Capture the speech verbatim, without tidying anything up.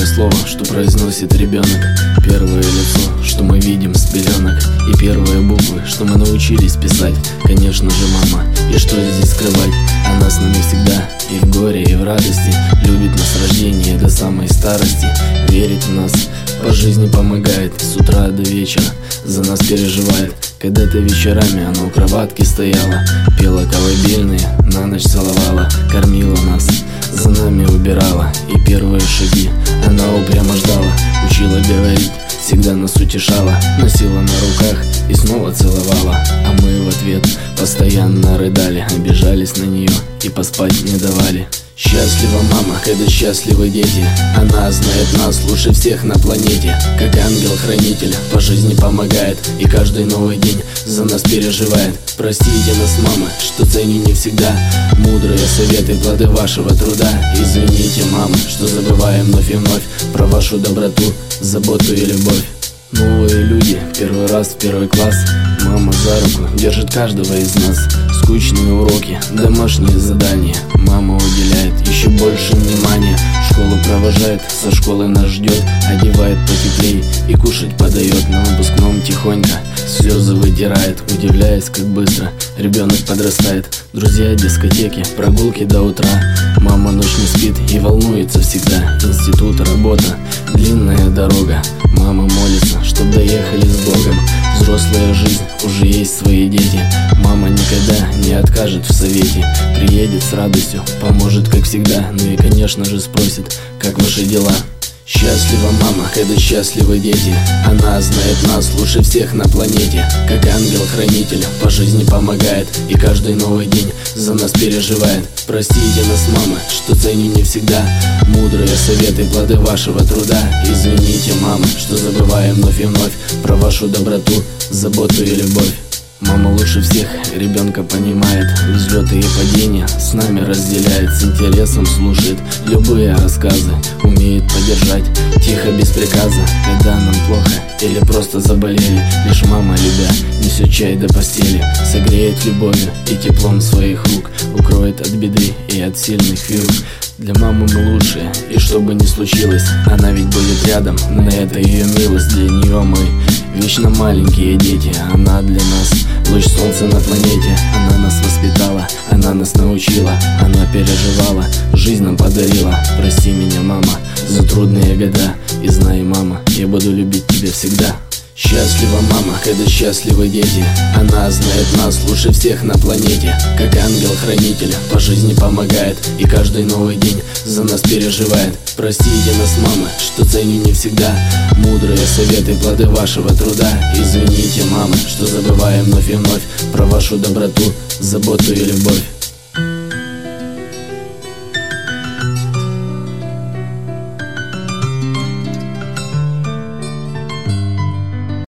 слово, что произносит ребенок, первое лицо, что мы видим с пеленок, и первые буквы, что мы научились писать, конечно же, мама. И что здесь скрывать? Она с нами всегда, и в горе, и в радости, любит нас с рождения до самой старости, верит в нас, по жизни помогает, с утра до вечера за нас переживает. Когда-то вечерами она у кроватки стояла, пела колыбельные, на ночь целовала, кормила нас, за нами убирала, и первые шаги она упрямо ждала, учила говорить, всегда нас утешала, носила на руках и снова целовала. А мы в ответ постоянно рыдали, обижались на нее и поспать не давали. Счастлива мама, когда счастливы дети, она знает нас лучше всех на планете. Как ангел-хранитель по жизни помогает, и каждый новый день за нас переживает. Простите нас, мама, что ценю не всегда мудрые советы, плоды вашего труда. Извините, мама, что забываем вновь и вновь про вашу доброту, заботу и любовь. Новые люди, первый раз в первый класс, мама за руку держит каждого из нас. Скучные уроки, домашние задания, мама уделяет еще больше внимания. Школу провожает, со школы нас ждет, одевает потеплей и кушать подает. На выпускном тихонько слезы вытирает, удивляясь, как быстро ребенок подрастает. Друзья, дискотеки, прогулки до утра, мама ночь не спит и волнуется всегда. Институт, работа, длинная дорога, мама молится, чтоб доехали с Богом. Взрослая жизнь, уже есть свои дети, мама никогда не откажет в совете. Приедет с радостью, поможет как всегда, ну и конечно же спросит, как ваши дела. Счастлива мама, когда счастливы дети, она знает нас лучше всех на планете. Как ангел-хранитель по жизни помогает, и каждый новый день за нас переживает. Простите нас, мама, что ценю не всегда мудрые советы, плоды вашего труда. Извините, мама, что забываем вновь и вновь про вашу доброту, заботу и любовь. Мама лучше всех ребенка понимает, взлеты и падения с нами разделяет, с интересом слушает любые рассказы, умеет поддержать тихо, без приказа, когда нам плохо или просто заболели. Лишь мама, любя, несет чай до постели, согреет любовью и теплом своих рук, укроет от беды и от сильных вьюг. Для мамы мы лучшие, и что бы ни случилось, она ведь будет рядом, на это ее милость. Для нее мы вечно маленькие дети, она для нас луч солнца на планете. Она нас воспитала, она нас научила, она переживала, жизнь нам подарила. Прости меня, мама, за трудные года, и знай, мама, я буду любить тебя всегда. Счастлива мама, когда счастливы дети, она знает нас лучше всех на планете. Как ангел-хранитель по жизни помогает, и каждый новый день за нас переживает. Простите нас, мама, что ценю не всегда мудрые советы, плоды вашего труда. Извините, мама, что забываем вновь и вновь про вашу доброту, заботу и любовь.